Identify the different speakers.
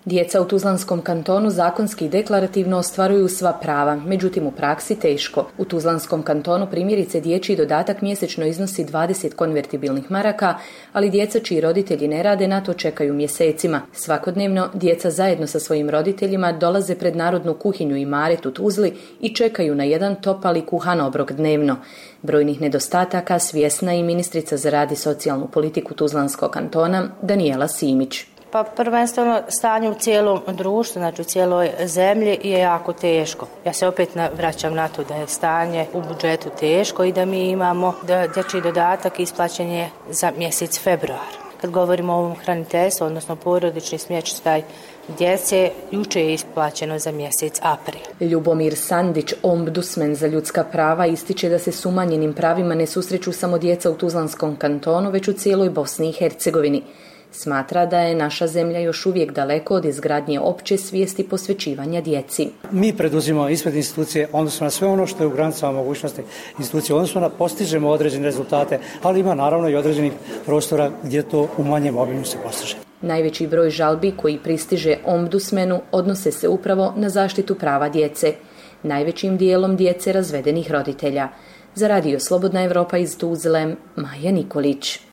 Speaker 1: Djeca u Tuzlanskom kantonu zakonski i deklarativno ostvaruju sva prava, međutim u praksi teško. U Tuzlanskom kantonu primjerice dječji dodatak mjesečno iznosi 20 konvertibilnih maraka, ali djeca čiji roditelji ne rade na to čekaju mjesecima. Svakodnevno djeca zajedno sa svojim roditeljima dolaze pred narodnu kuhinju i Maret u Tuzli i čekaju na jedan topali kuhan obrok dnevno. Brojnih nedostataka svjesna i ministrica za rad i socijalnu politiku Tuzlanskog kantona Danijela Simić.
Speaker 2: Pa prvenstveno stanje u cijelom društvu, znači u cijeloj zemlji je jako teško. Ja se opet vraćam na to da je stanje u budžetu teško i da mi imamo dječji dodatak isplaćen je za mjesec februar. Kad govorimo o ovom hraniteljstvu, odnosno porodični smještaj djece, jučer je isplaćeno za mjesec april.
Speaker 1: Ljubomir Sandić, ombudsman za ljudska prava, ističe da se s umanjenim pravima ne susreću samo djeca u Tuzlanskom kantonu, već u cijeloj Bosni i Hercegovini. Smatra da je naša zemlja još uvijek daleko od izgradnje opće svijesti posvećivanja djeci.
Speaker 3: Mi preduzimamo ispred institucije, odnosno na sve ono što je u granicama mogućnosti institucije, odnosno na postižemo određene rezultate, ali ima naravno i određenih prostora gdje to u manjem obimu se postiže.
Speaker 1: Najveći broj žalbi koji pristiže ombudsmanu odnose se upravo na zaštitu prava djece, najvećim dijelom djece razvedenih roditelja. Za Radio Slobodna Evropa iz Tuzle, Maja Nikolić.